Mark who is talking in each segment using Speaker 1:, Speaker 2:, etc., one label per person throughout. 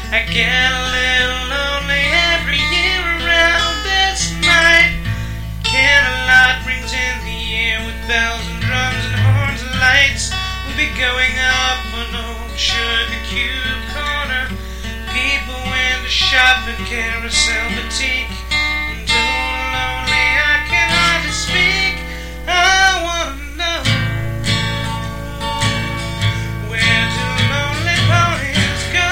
Speaker 1: I get a little lonely every year around this night. Candlelight rings in the air with bells and drums and horns and lights. We'll be going up an old sugar cube corner. People went to shop and carousel boutique. I'm so lonely I can hardly speak. I wanna know, where do lonely ponies go?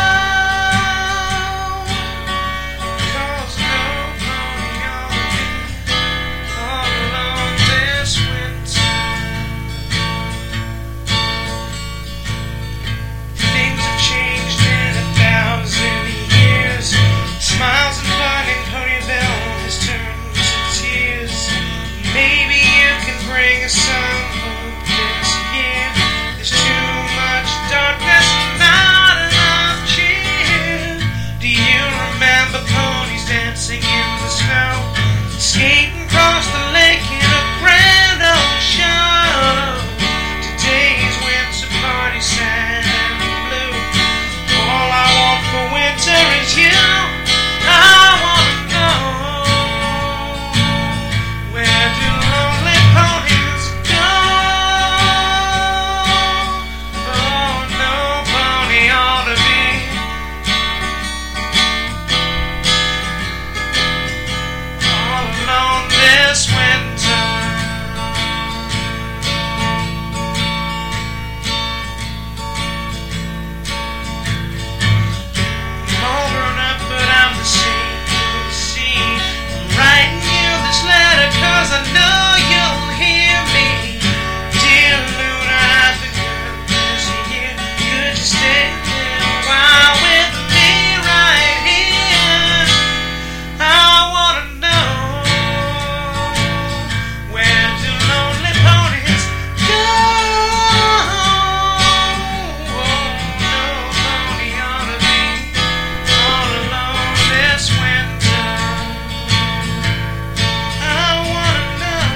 Speaker 1: 'Cause no pony ought to be all alone this winter. Things have changed in 1,000 years. Smiles and fun and pony bells turned to tears. Maybe you can bring us some hope this year. There's too much darkness and not enough cheer. Do you remember ponies dancing in the snow, skating across the lake in a grand old show? Today's winter party sad and blue. All I want for winter is you. I wanna know, where do lonely ponies go? Oh, no pony ought to be all alone this winter. I'm all grown up, but I'm the same. You see, I'm writing you this letter 'cause I know you'll hear me. Dear Luna, I've been good this year. Could you stay a while with me right here? I wanna know, where do lonely ponies go? Oh, no pony ought to be all alone this winter. I wanna know,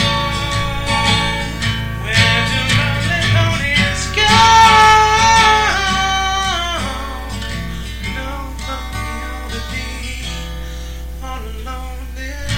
Speaker 1: where do lonely ponies go? No pony ought to be all alone this